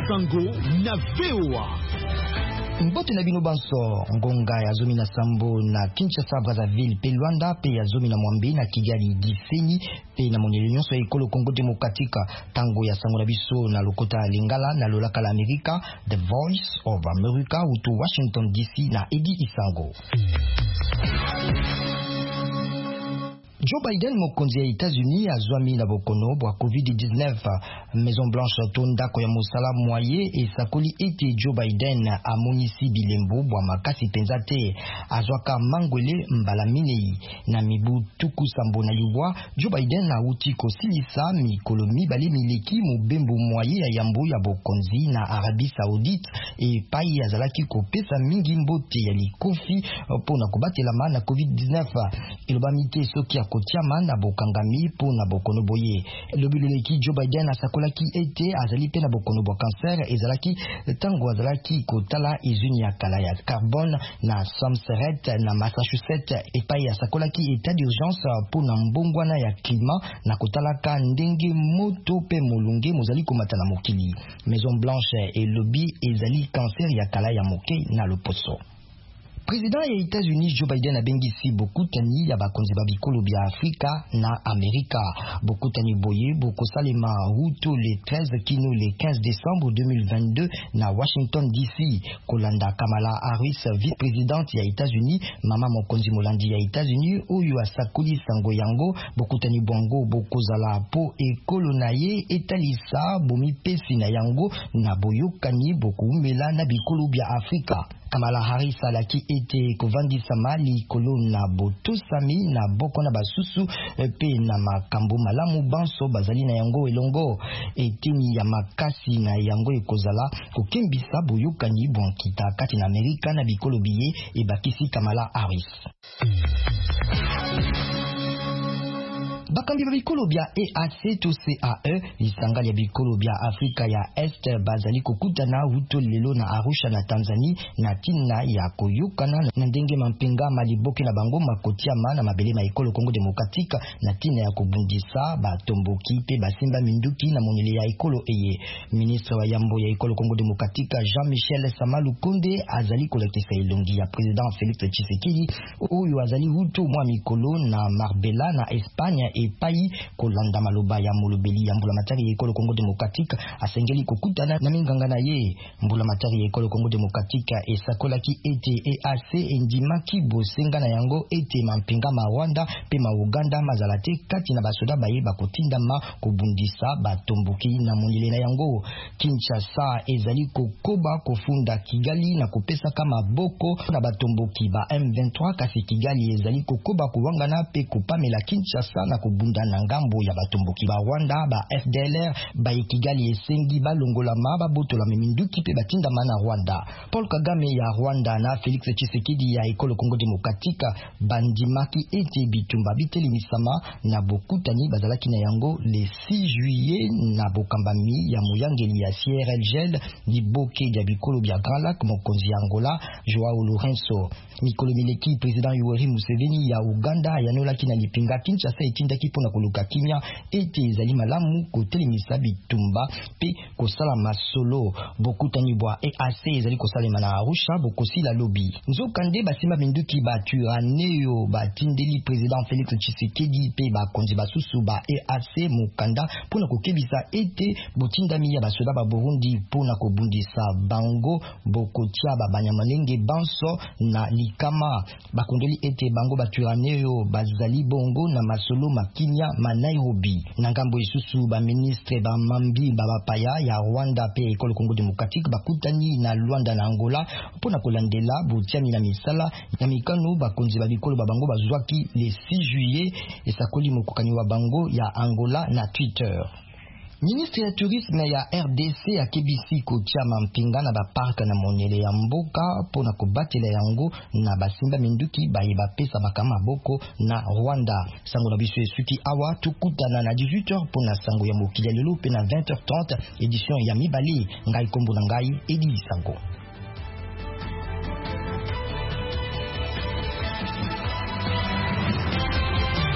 Sango na VOA. Mbote na bino banso ngonga ya zomi na Sambo na Kinshasa Brazzaville pe Luanda pe ya zomi na Mwambe na Kigali Gisenyi pe na monele nyonso ya ekolo Congo Demokratika tango ya sango na biso na lokota Lingala na lolaka la Amerika The Voice of America utu Washington DC na Edi Isango. Joe Biden mokonzi ya États-Unis azwami na bokono bwa COVID-19. Maison Blanche tondako ya mosala moye esakoli ete Joe Biden amonisi bilembo bwa makasi penza te. Azwaka mangwele mbala minei na mibu tuku sambo na libwa. Joe Biden auti kosilisa mikolo mibale mileki mobembo moye ya yambo ya bokonzi na Arabie Saoudite e pai azalaki kopesa mingi mbote ya likofi pona kobatelama na COVID-19. Ilobamite soki kotiama na bokangami po na bokono boye. Lobiloleki Joe Biden asakolaki ete azali pe na bokono bo cancer ezalaki tango azalaki kotala izuni ya kala ya carbone na Somerset na Massachusetts epai asakolaki état d'urgence po na mbongwana ya klima na kotalaka ndenge moto pe molunge mozali komata na mokili. Maison Blanche elobi ezali cancer ya kala ya moke na loposo. Président ya États-Unis Joe Biden abengisi bokutani ya bakonzi babikolo bya Afrika na Amerika. Bokutani boye bokosalema huto le 13 kino le 15 décembre 2022 na Washington DC. Kolanda Kamala Harris, vice-présidente ya États-Unis, mama mokonzi molandi ya États-Unis oyo asakoli sango yango. Bokutani bongo bokozala po ekolo na ye etalisa bomi pesi na yango na boyokani bokumela na bikolo bya Afrika. Kamala Harris alaki ete kovandisa mali kolo na botosami na boko na basusu pe na makambo malamu banso bazali na yango elongo. Eteni ya makasi na yango ekozala kokembisa boyokani bonkita kati na Amerika na bikolo biye ebakisi Kamala Harris. Bakambi babikolo bya EAC to CAE lisanga ya bikolo bya Afrika ya Est bazali kokutana huto lelo na Arusha na Tanzania na tina ya koyukana na ndenge mampinga maliboke na bango makotiama na mabele ma ekolo Congo Demokratika na tina ya kobundisa batomboki pe basimba minduki na monele ya ekolo eye. Ministre wa yambo ya ekolo Congo Demokratika Jean-Michel Samalu Konde azali kolekisa elongi ya President Félix Tshisekedi oyo azali huto mwa mikolo na Marbella na Espagne epai kolanda maloba ya molobeli ya mbula matari ya ekolo Congo Demokratika asengeli kokutana na minganga na ye. Mbula matari ya ekolo Congo Demokratika esakolaki ete EAC endimaki bosenga na yango ete mampinga ma Rwanda pe ma Uganda mazalate kati na basoda baye bakotinda ma kobundisa batomboki na monele na yango. Kinshasa ezali kokoba kofunda Kigali na kopesa kama boko na batomboki ba M23 kasi Kigali ezali kokoba kuwangana pe kopamela Kinshasa na bunda na ngambo ya batomboki ba Rwanda ba FDLR ba Kigali esengi balongola maba botola minduki pe batinda mana Rwanda. Paul Kagame ya Rwanda na Félix Tshisekedi ya ekolo Congo Demokratika bandimaki ete bitumba biteli misama na bokutani bazalaki na yango le 6 juillet na bokambami ya moyangeli ya CIRGL liboke ya bikolo bya Grand Lac mokonzi Angola Joao Lourenço. Mikolo mileki President Yoweri Museveni ya Uganda yanolaki na lipinga Kinshasa etindaki pona koluka kimia ete ezali malamu kotelemisa bitumba pe kosala masolo. Bokutani bwa EAC ezali kosalema na Arusha bokosila lobi. Nzokande basimba minduki baturaneyo batindeli President Félix Tshisekedi pe bakonzi basusu ba EAC mukanda pona kokebisa ete botindami ya basoda ba Burundi pona kobundisa bango bokotia babanyamalenge banso na likama. Bakondeli ete bango baturaneyo bazali bongo na masolo makinya ma Nairobi. Nangambo isusu ba ministre ba mambi ba bapaya ya Rwanda pe ekolo Congo Demokratika bakutani na Luanda na Angola pona kolandela botiami na misala ya mikano bakonzi babikolo babango bazwaki le 6 juillet esakoli mokokani wa bango ya Angola na Twitter. Ministre ya tourisme ya RDC akebisi kotia mampinga na baparka na monele ya mboka pona kobatela yango na basimba minduki baye bapesa bakama boko na Rwanda. Sango na biso esuki awa tukutana na 18h pona sango ya mokili lelo pe na 20h30 édition ya mibali ngai kombo na ngai Edi Sango.